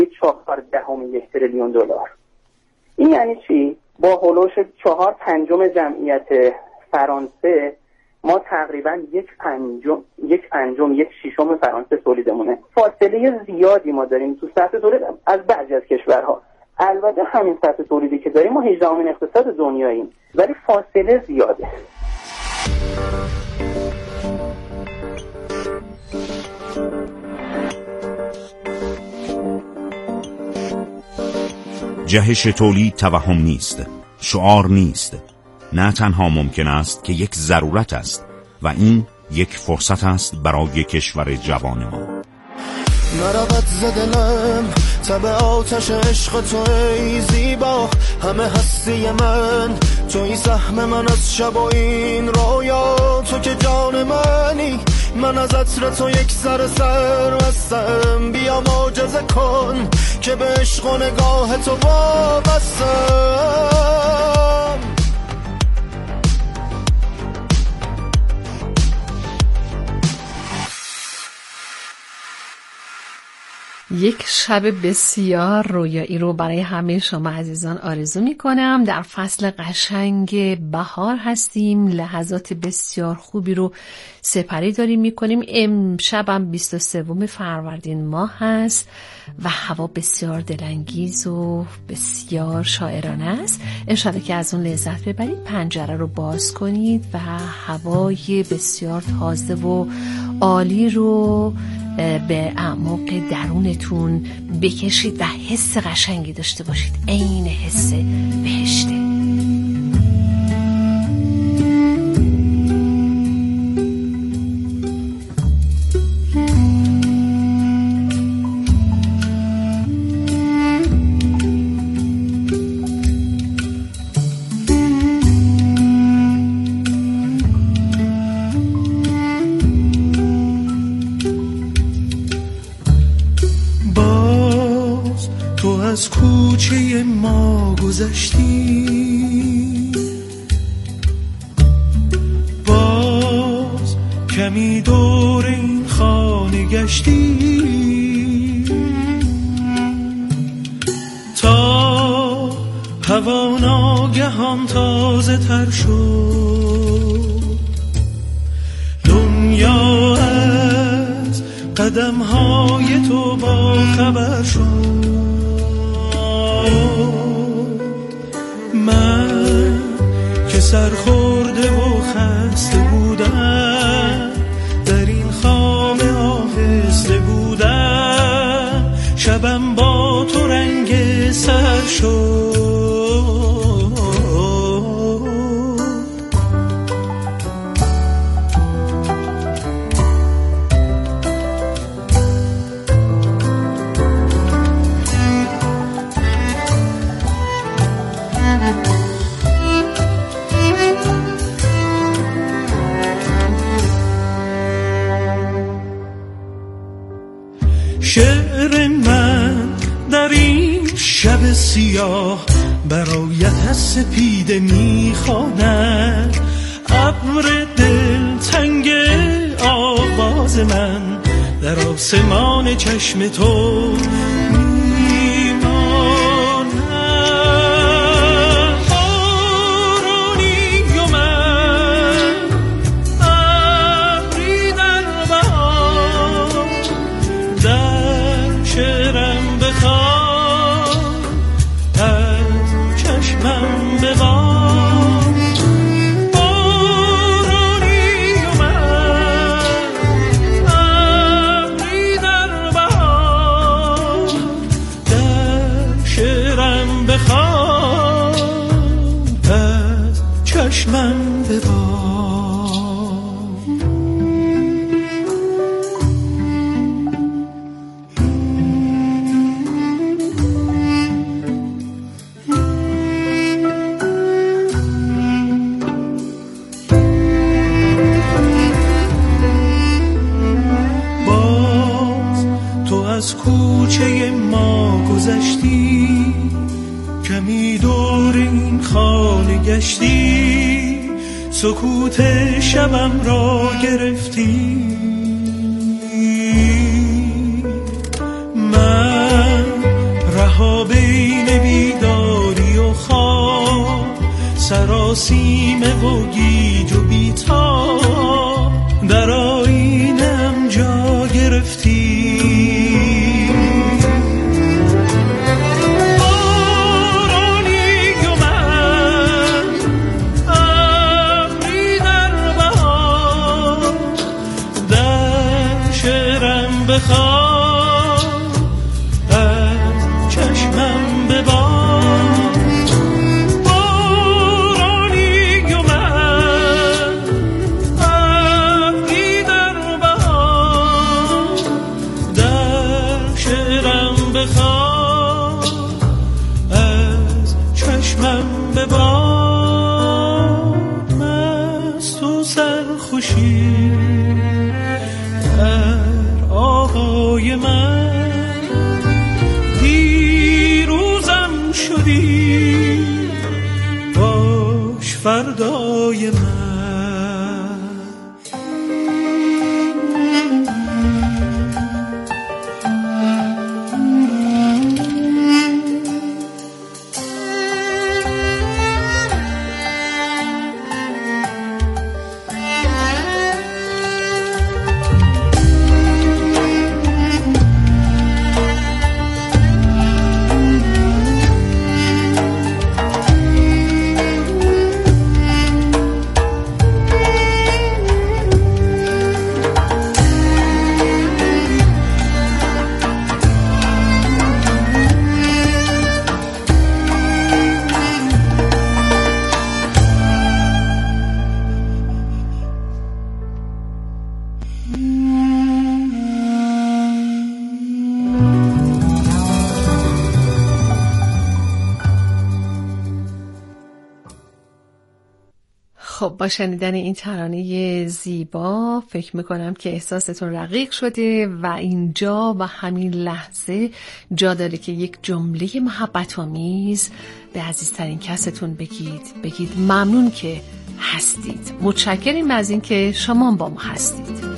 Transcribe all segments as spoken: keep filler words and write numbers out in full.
چهار دهم یک تریلیون دلار. این یعنی چی؟ با هولوش چهار پنجم جمعیت فرانسه ما تقریبا یک پنجم یک پنجم یک ششم فرانسه تولیدمونه. فاصله زیادی ما داریم تو سطح تولید از بعضی از کشورها. البته همین سطح تولیدی که داریم ما هجدهمین اقتصاد دنیاییم، ولی فاصله زیاده. جهش تولید توهم نیست، شعار نیست، نه تنها ممکن است که یک ضرورت است و این یک فرصت است برای کشور جوان ما. نرود زدنم تب آتش عشق تو ای زیبا، همه هستی من توی سهم من از شب و این رویا، تو که جان منی من از عطر تو یک سر سر بستم، بیا معجزه کن که به عشق و نگاه تو وابستم. یک شب بسیار رویایی رو برای همه شما عزیزان آرزو می کنم. در فصل قشنگ بهار هستیم، لحظات بسیار خوبی رو سپری داریم می کنیم. امشبم بیست و سوم فروردین ماه هست و هوا بسیار دلانگیز و بسیار شاعرانه است. انشالله که از اون لذت ببرید، پنجره رو باز کنید و هوای بسیار تازه و عالی رو به اعماق درونتون بکشید و حس قشنگی داشته باشید، عین حس بهشته. از کوچه ما گذشتی، باز کمی دور این خانه گشتی، تا هوا ناگهان تازه تر شد، دنیا از قدم های تو با خبر شد. من که سرخورده و خسته بودم، در این خواب آهسته بودم، شبم با تو رنگ سر شد. شعر من در این شب سیاه برایت از سپیده میخواند، ابر دل تنگ آواز من در آسمان چشم تو چشمم ببار. باز تو از کوچه ما گذشتی، کمی دور این خانه گشتی، سکوت شبم را گرفتی. من سراسیمه و گیج و بی‌تاب در آیینم جا گرفتی. بارانی و من ابری در بهار، در شعرم بخواه از چشمم ببار. فردای من خب با شنیدن این ترانه زیبا فکر میکنم که احساستون رقیق شده و اینجا و همین لحظه جا داره که یک جمله محبت آمیز به عزیزترین کستون بگید. بگید ممنون که هستید، متشکریم از این که شما با ما هستید.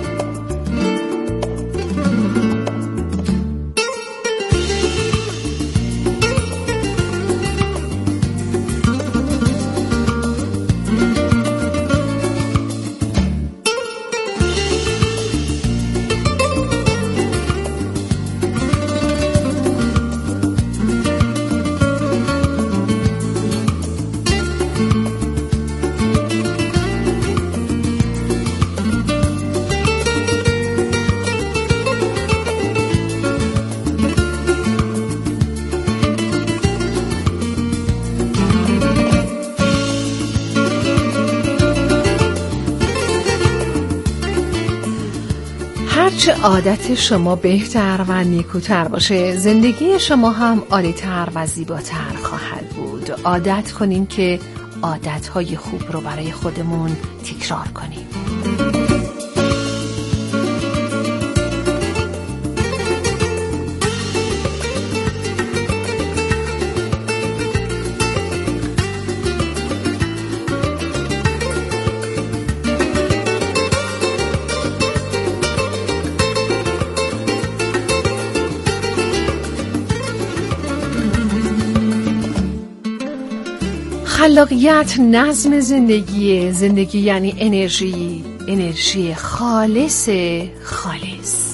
هرچه عادت شما بهتر و نیکوتر باشه، زندگی شما هم عالی‌تر و زیباتر خواهد بود. عادت کنیم که عادتهای خوب رو برای خودمون تکرار کنیم. خلاقیت نظم زندگی. زندگی یعنی انرژی، انرژی خالص خالص.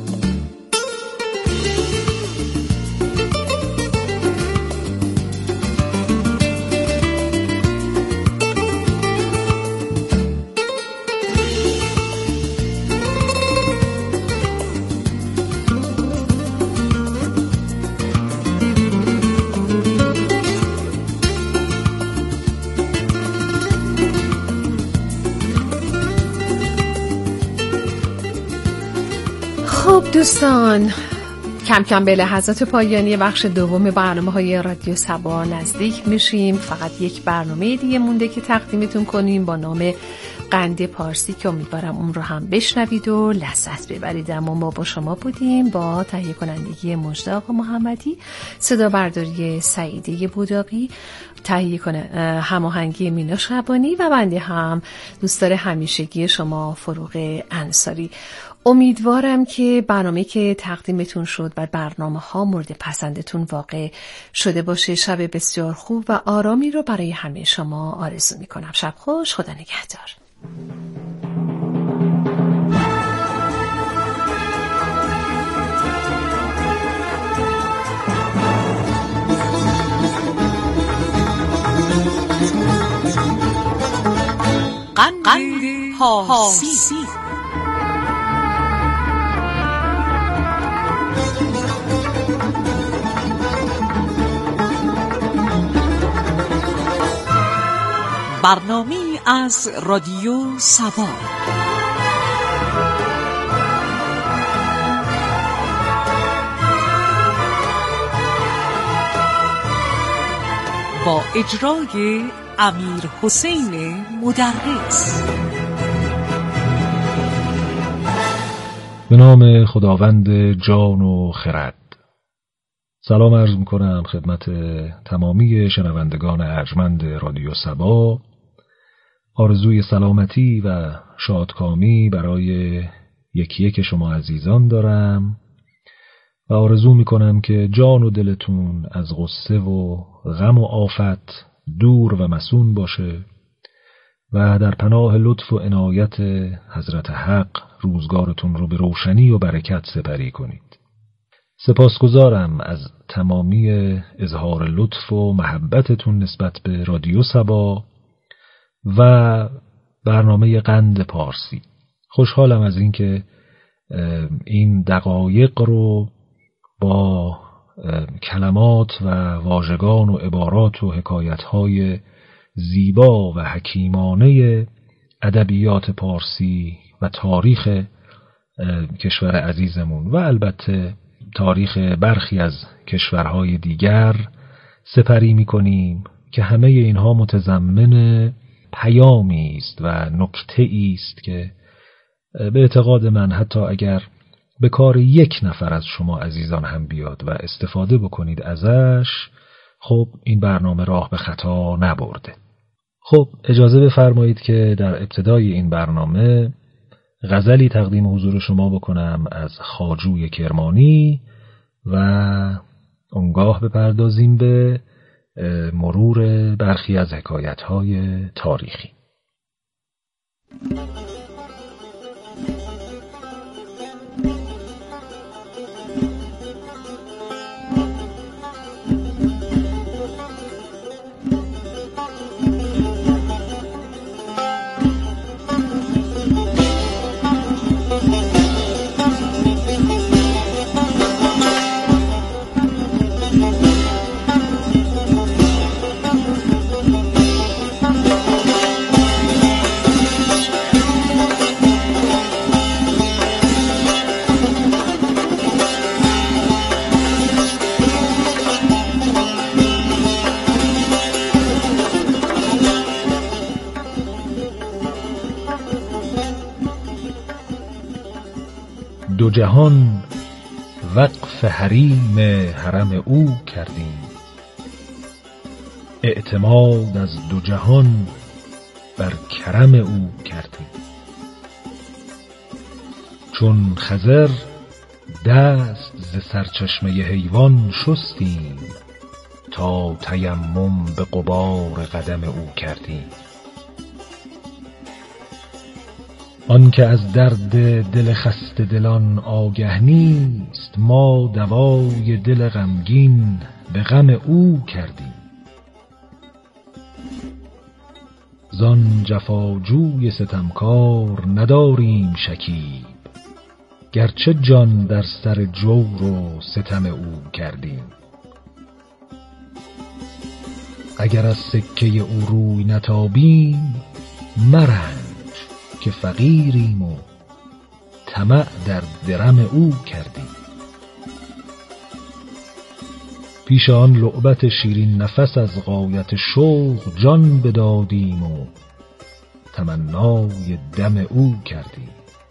خب دوستان، کم کم به لحظات پایانی بخش دوم برنامه‌های رادیو صبا نزدیک میشیم. فقط یک برنامه دیگه مونده که تقدیمتون کنیم با نام قند پارسی که امیدوارم اون رو هم بشنوید و لذت ببرید. اما ما با شما بودیم با تهیه کنندگی مجد آقا محمدی، صدا برداری سعیده بوداقی، تهیه کنه هماهنگی مینا شعبانی و بنده هم دوستدار همیشگی شما فروغ انصاری. امیدوارم که برنامه که تقدیمتون شد و برنامه ها مورد پسندتون واقع شده باشه. شب بسیار خوب و آرامی رو برای همه شما آرزو میکنم. شب خوش، خدا نگهدار. قند پارسی. برنامه‌ای از رادیو سبا. با اجرای امیر حسین مدرس. به نام خداوند جان و خرد. سلام عرض میکنم خدمت تمامی شنوندگان ارجمند رادیو سبا. آرزوی سلامتی و شادکامی برای یکی یک شما عزیزان دارم و آرزو میکنم که جان و دلتون از غصه و غم و آفت دور و مسون باشه و در پناه لطف و عنایت حضرت حق روزگارتون رو به روشنی و برکت سپری کنید. سپاسگزارم از تمامی اظهار لطف و محبتتون نسبت به رادیو سبا و برنامه قند پارسی. خوشحالم از اینکه این دقایق رو با کلمات و واژگان و عبارات و حکایت‌های زیبا و حکیمانه ادبیات پارسی و تاریخ کشور عزیزمون و البته تاریخ برخی از کشورهای دیگر سپری می‌کنیم که همه اینها متضمن پیامی است و نکته‌ای است که به اعتقاد من حتی اگر به کار یک نفر از شما عزیزان هم بیاد و استفاده بکنید ازش، خب این برنامه راه به خطا نبرده. خب اجازه بفرمایید که در ابتدای این برنامه غزلی تقدیم حضور شما بکنم از خواجوی کرمانی و اونگاه بپردازیم به مرور برخی از حکایت‌های تاریخی. دو جهان وقف حریم حرم او کردیم، اعتماد از دو جهان بر کرم او کردیم. چون خضر دست ز سرچشمه حیوان شستیم، تا تیمم به غبار قدم او کردیم. آن که از درد دل خسته دلان آگه نیست، ما دوای دل غمگین به غم او کردیم. زان جفاجوی ستمکار نداریم شکیب، گرچه جان در سر جور و ستم او کردیم. اگر از سکه او روی نتابیم، مرنج که فقیریم و طمع در درم او کردیم. پیش آن لعبت شیرین نفس از غایت شوق جان بدادیم و تمنای دم او کردیم.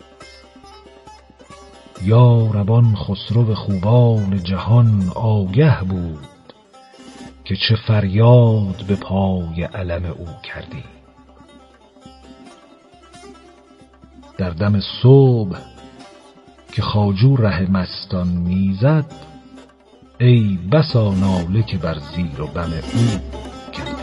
یا ربان خسرو خوبان جهان آگه بود، که چه فریاد به پای علم او کردیم. در دم صبح که خواجو ره مستان میزد، ای بسا ناله که بر زیر و بم او کردی.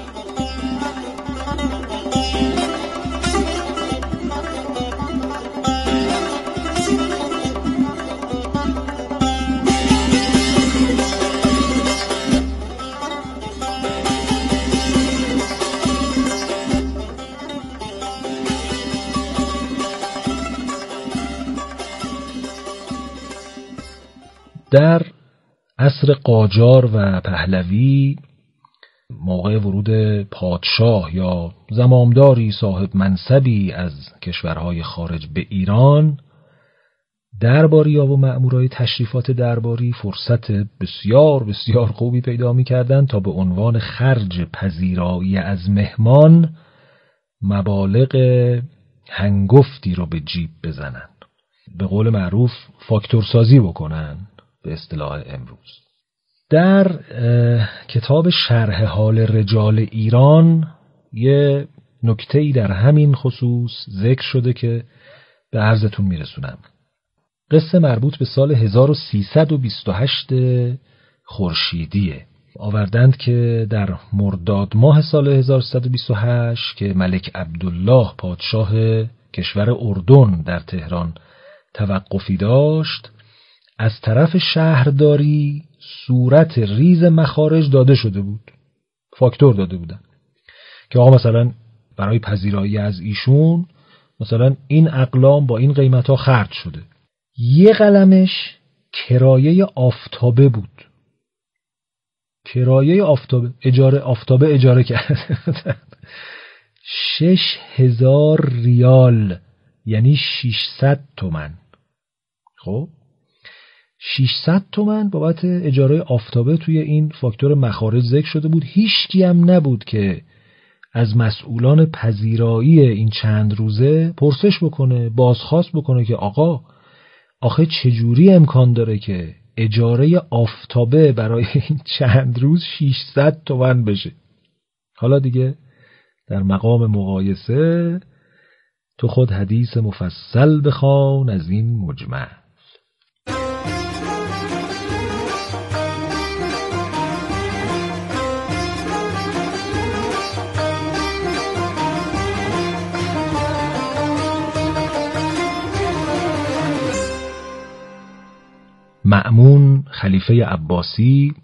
در عصر قاجار و پهلوی موقع ورود پادشاه یا زمامداری صاحب منصبی از کشورهای خارج به ایران، درباریا و مأمورای تشریفات درباری فرصت بسیار بسیار خوبی پیدا می‌کردند تا به عنوان خرج پذیرایی از مهمان مبالغ هنگفتی رو به جیب بزنن، به قول معروف فاکتورسازی بکنن به اصطلاح امروز. در کتاب شرح حال رجال ایران یه نکته‌ای در همین خصوص ذکر شده که به عرضتون میرسونم. قصه مربوط به سال هزار و سیصد و بیست و هشت خورشیدیه. آوردند که در مرداد ماه سال هزار و سیصد و بیست و هشت که ملک عبدالله پادشاه کشور اردن در تهران توقفی داشت، از طرف شهرداری صورت ریز مخارج داده شده بود، فاکتور داده بودن که آقا مثلا برای پذیرایی از ایشون مثلا این اقلام با این قیمت ها خرج شده. یه قلمش کرایه آفتابه بود، کرایه آفتابه، اجاره آفتابه اجاره کرده بودن شش هزار ریال، یعنی ششصد تومن. خب ششصد تومن بابت اجاره آفتابه توی این فاکتور مخارج ذکر شده بود. هیچکی هم نبود که از مسئولان پذیرایی این چند روزه پرسش بکنه، بازخواست بکنه که آقا آخه چجوری امکان داره که اجاره آفتابه برای این چند روز ششصد تومن بشه. حالا دیگه در مقام مقایسه تو خود حدیث مفصل بخوان از این مجمل. مأمون خلیفه عباسی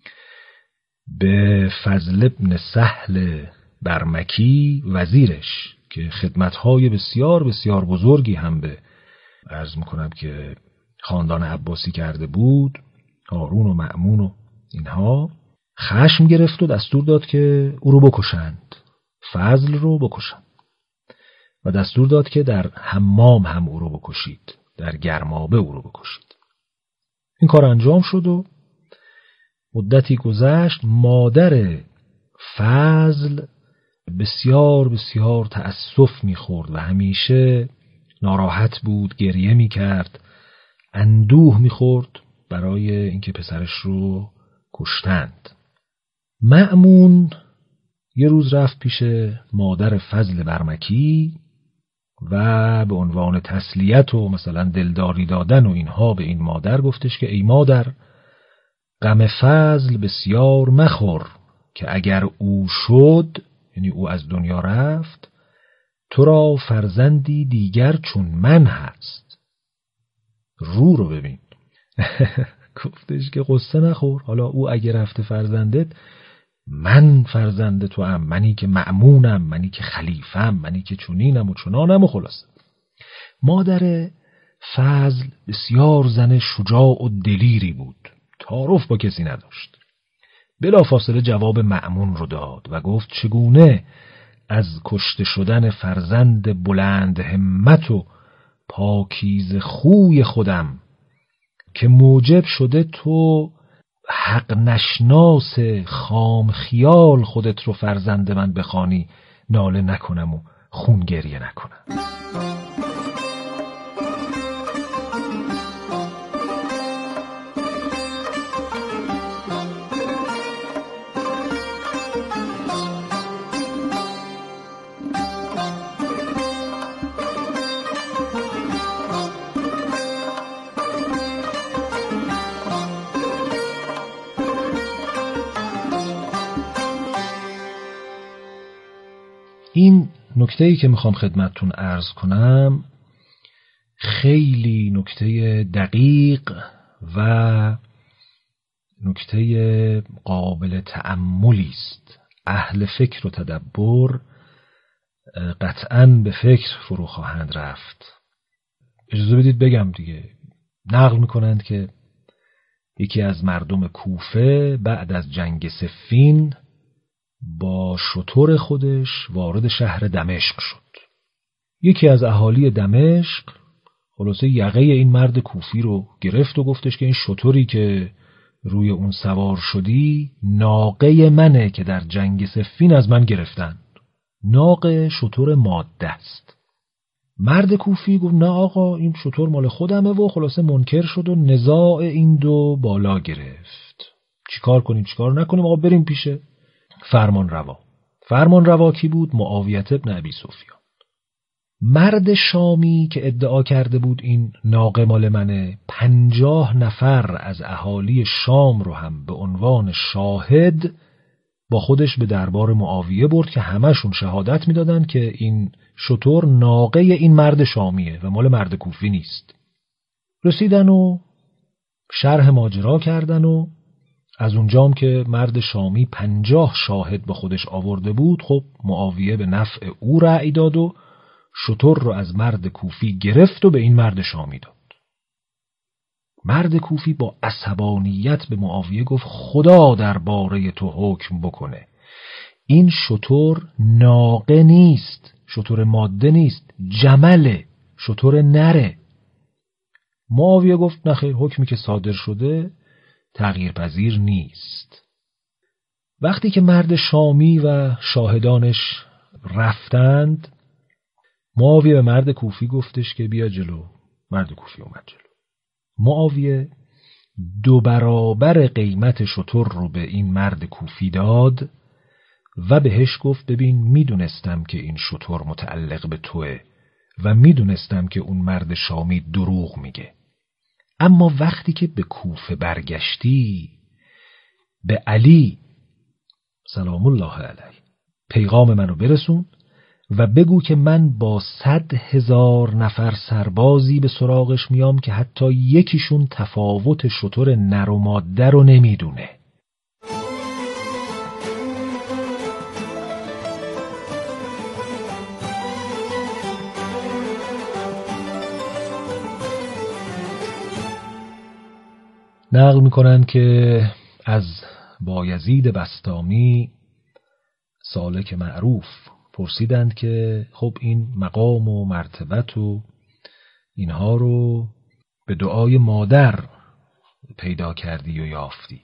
به فضل ابن سهل برمکی وزیرش که خدمت‌های بسیار بسیار بزرگی هم به عرض میکنم که خاندان عباسی کرده بود، هارون و مأمون و اینها، خشم گرفت و دستور داد که او رو بکشند، فضل رو بکشند و دستور داد که در حمام هم او رو بکشید، در گرمابه او رو بکشید. این کار انجام شد و مدتی گذشت. مادر فضل بسیار بسیار تأسف می‌خورد و همیشه ناراحت بود، گریه می‌کرد، اندوه می‌خورد برای اینکه پسرش رو کشتند. مأمون یه روز رفت پیش مادر فضل برمکی و به عنوان تسلیت و مثلا دلداری دادن و اینها به این مادر گفتش که ای مادر، غم فضل بسیار مخور که اگر او شد، یعنی او از دنیا رفت، تو را فرزندی دیگر چون من هست. رو رو ببین. گفتش که قصه نخور، حالا او اگه رفته فرزندت، من فرزند تو هم، منی که مأمونم، منی که خلیفم، منی که چونینم و چنانم و خلاصه. مادر فضل بسیار زن شجاع و دلیری بود، تعارف با کسی نداشت. بلافاصله جواب مأمون رو داد و گفت چگونه از کشته شدن فرزند بلند همت و پاکیز خوی خودم که موجب شده تو حق نشناس خام خیال خودت رو فرزند من بخوانی، ناله نکنم و خون گریه نکنم. این نکته‌ای که میخوام خدمتتون عرض کنم خیلی نکته دقیق و نکته قابل تأملی است. اهل فکر و تدبر قطعاً به فکر فرو خواهند رفت. اجازه بدید بگم دیگه، نقل میکنند که یکی از مردم کوفه بعد از جنگ صفین با شتر خودش وارد شهر دمشق شد. یکی از اهالی دمشق خلاصه یقه این مرد کوفی رو گرفت و گفتش که این شتری که روی اون سوار شدی ناقه منه که در جنگ صفین از من گرفتن. ناقه شتر ماده است. مرد کوفی گفت نه آقا این شتر مال خودمه و خلاصه منکر شد و نزاع این دو بالا گرفت. چیکار کنیم چیکار نکنیم؟ آقا بریم پیش فرمان روا. فرمان روا کی بود؟ معاویه ابن ابی سفیان. مرد شامی که ادعا کرده بود این ناقه مال منه، پنجاه نفر از اهالی شام رو هم به عنوان شاهد با خودش به دربار معاویه برد که همشون شهادت میدادن که این شتر ناقه این مرد شامیه و مال مرد کوفی نیست. رسیدن و شرح ماجرا کردن و از اونجام که مرد شامی پنجاه شاهد با خودش آورده بود، خب معاویه به نفع او رأی داد و شتر رو از مرد کوفی گرفت و به این مرد شامی داد. مرد کوفی با عصبانیت به معاویه گفت خدا درباره تو حکم بکنه، این شتر ناقه نیست، شتر ماده نیست، جمله، شتر نره. معاویه گفت نخیر، حکمی که صادر شده تغییر پذیر نیست. وقتی که مرد شامی و شاهدانش رفتند، معاویه به مرد کوفی گفتش که بیا جلو. مرد کوفی اومد جلو. معاویه دو برابر قیمت شتر رو به این مرد کوفی داد و بهش گفت ببین میدونستم که این شتر متعلق به توه و میدونستم که اون مرد شامی دروغ میگه، اما وقتی که به کوفه برگشتی به علی سلام الله علیه پیغام منو برسون و بگو که من با صد هزار نفر سربازی به سراغش میام که حتی یکیشون تفاوت شتر نر و ماده رو نمیدونه. نقل میکنن که از بایزید بسطامی سالک معروف پرسیدند که خب این مقام و مرتبت و اینها رو به دعای مادر پیدا کردی و یافتی.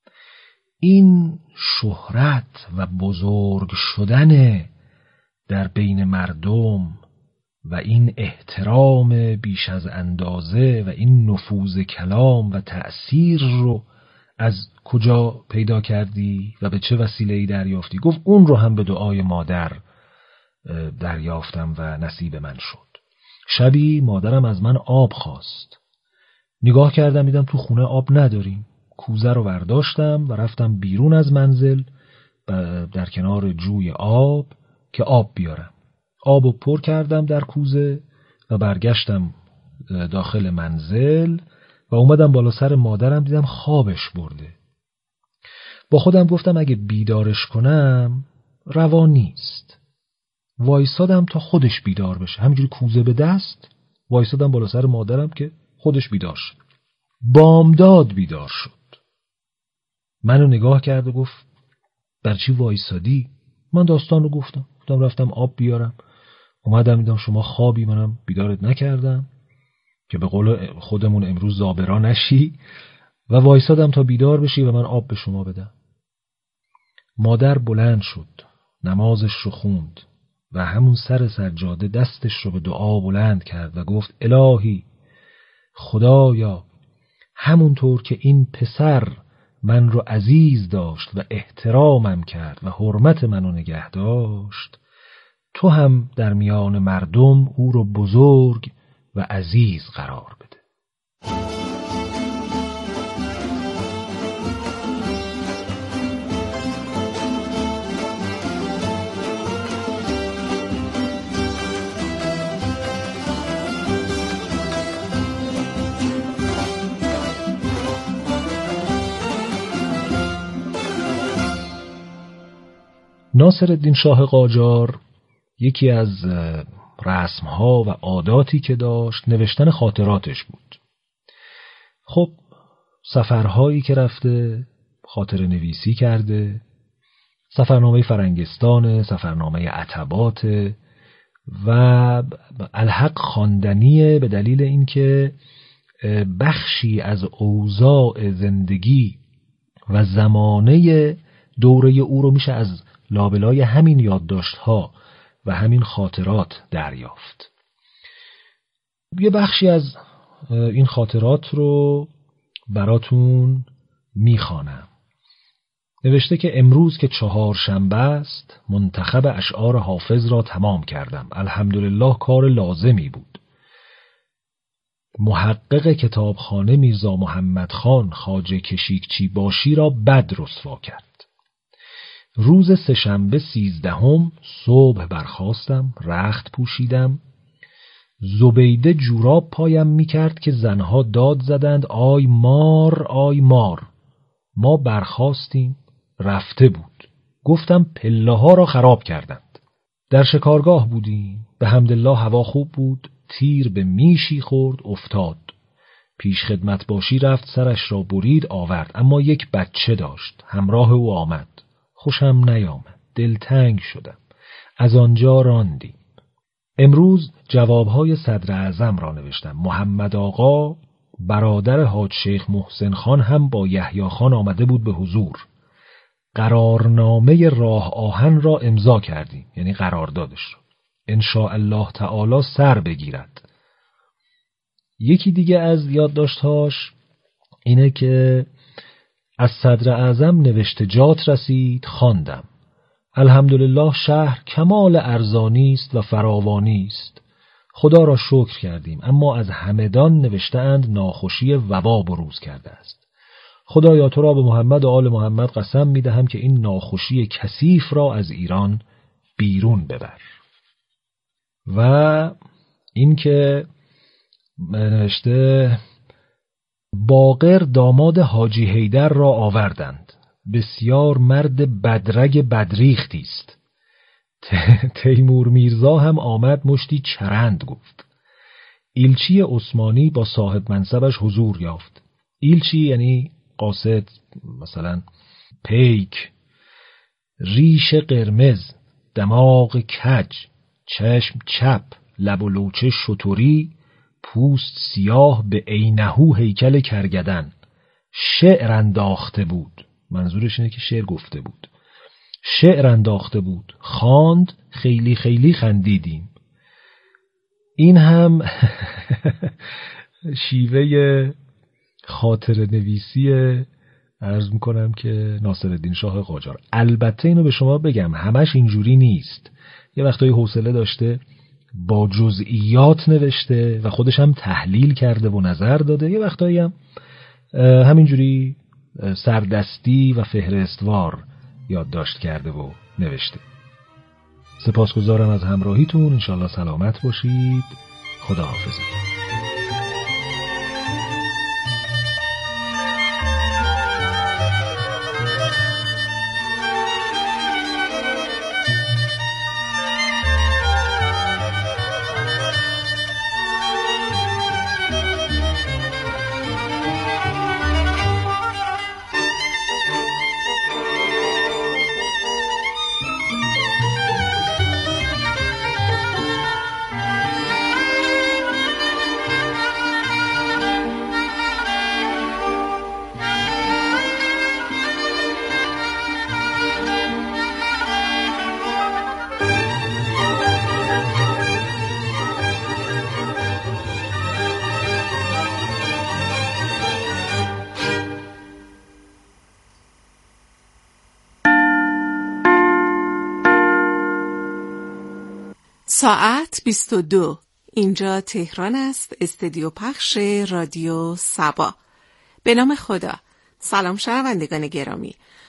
این شهرت و بزرگ شدن در بین مردم و این احترام بیش از اندازه و این نفوذ کلام و تأثیر رو از کجا پیدا کردی و به چه وسیله‌ای دریافتی؟ گفت اون رو هم به دعای مادر دریافتم و نصیب من شد. شبی مادرم از من آب خواست. نگاه کردم دیدم تو خونه آب نداریم. کوزه رو برداشتم و رفتم بیرون از منزل در کنار جوی آب که آب بیارم. آب رو پر کردم در کوزه و برگشتم داخل منزل و اومدم بالا سر مادرم، دیدم خوابش برده. با خودم گفتم اگه بیدارش کنم روا نیست. وایسادم تا خودش بیدار بشه، همینجوری کوزه به دست وایسادم بالا سر مادرم که خودش بیدار شد. بامداد بیدار شد. منو نگاه کرد و گفت بر چی وایسادی؟ من داستان رو گفتم. گفتم رفتم آب بیارم، اومدم دیدم شما خوابی، منم بیدارت نکردم که به قول خودمون امروز زابرا نشی و وایسادم تا بیدار بشی و من آب به شما بدم. مادر بلند شد، نمازش رو خوند و همون سر سجاده دستش رو به دعا بلند کرد و گفت الهی خدایا همونطور که این پسر من رو عزیز داشت و احترامم کرد و حرمت منو نگه داشت، تو هم در میان مردم او رو بزرگ و عزیز قرار بده. ناصرالدین شاه قاجار یکی از رسم‌ها و عاداتی که داشت نوشتن خاطراتش بود. خب سفرهایی که رفته خاطره نویسی کرده، سفرنامه فرنگستان، سفرنامه عتبات و الحق خواندنیه به دلیل اینکه بخشی از اوضاع زندگی و زمانه دوره او رو میشه از لابلای همین یادداشت‌ها و همین خاطرات دریافت. یه بخشی از این خاطرات رو براتون میخوانم. نوشته که امروز که چهارشنبه است منتخب اشعار حافظ را تمام کردم. الحمدلله کار لازمی بود. محقق کتابخانه میرزا محمد خان خواجه کشیکچی باشی را بد رسوا کرد. روز سه‌شنبه سیزدهم صبح برخاستم، رخت پوشیدم. زبیده جوراب پایم میکرد که زنها داد زدند آی مار آی مار. ما برخاستیم، رفته بود. گفتم پله ها را خراب کردند. در شکارگاه بودیم، به حمدالله هوا خوب بود. تیر به میشی خورد افتاد. پیش خدمت باشی رفت سرش را برید آورد، اما یک بچه داشت. همراه او آمد. خوشم نیامد. دلتنگ شدم. از آنجا راندیم. امروز جوابهای صدر اعظم را نوشتم. محمد آقا برادر حاج شیخ محسن خان هم با یحیی خان آمده بود به حضور. قرارنامه راه آهن را امضا کردیم، یعنی قراردادش را. ان شاء الله تعالی سر بگیرد. یکی دیگه از یادداشت‌هاش اینه که از صدر اعظم نوشتجات رسید، خواندم. الحمدلله شهر کمال ارزانی است و فراوانی است. خدا را شکر کردیم، اما از همدان نوشته‌اند ناخوشی وبا بروز کرده است. خدایا تو را به محمد و آل محمد قسم می‌دهم که این ناخوشی کثیف را از ایران بیرون ببر. و این که نوشته باقر داماد حاجی حیدر را آوردند. بسیار مرد بدرگ بدریختی است. تیمور میرزا هم آمد مشتی چرند گفت. ایلچی عثمانی با صاحب منصبش حضور یافت. ایلچی یعنی قاصد، مثلا پیک، ریش قرمز، دماغ کج، چشم چپ، لب و لوچه شتری، پوست سیاه به عینهو هیکل کرگدن. شعر انداخته بود. منظورش اینه که شعر گفته بود. شعر انداخته بود. خواند، خیلی خیلی خندیدیم. این هم شیوه خاطر نویسی عرض میکنم که ناصرالدین شاه قاجار. البته اینو به شما بگم همش اینجوری نیست. یه وقتایی حوصله داشته با جزئیات نوشته و خودش هم تحلیل کرده و نظر داده. یه وقتایی هم همینجوری سردستی و فهرستوار یادداشت کرده و نوشته. سپاسگزارم از همراهیتون. انشالله سلامت باشید. خداحافظ. ساعت بیست و دو. اینجا تهران است، استودیو پخش رادیو صبا. به نام خدا. سلام شنوندگان گرامی.